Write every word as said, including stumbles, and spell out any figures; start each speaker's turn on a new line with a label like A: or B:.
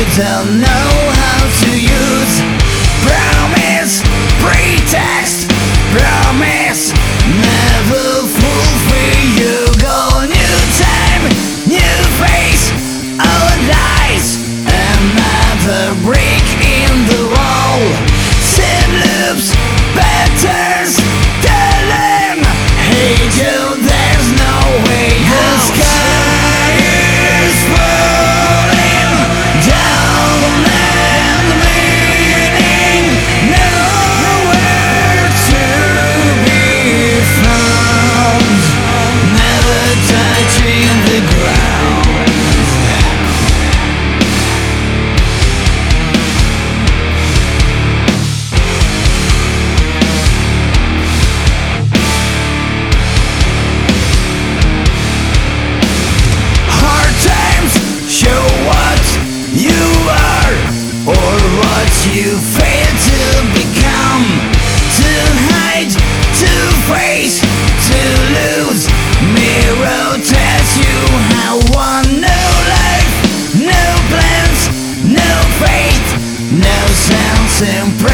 A: don't know how to use promise, pretext, promise, never fulfill. You go new time, new face, all lies, another break in the wall. Same loops, patterns, tell them, hey Joe, there's no way out. The sky is falling down and meaning nowhere to be found, never touching the ground. Hard times show what you are or what you fail to become. To hide, to face, to lose. Mirror tells you how one. No life, no plans, no faith, no sense in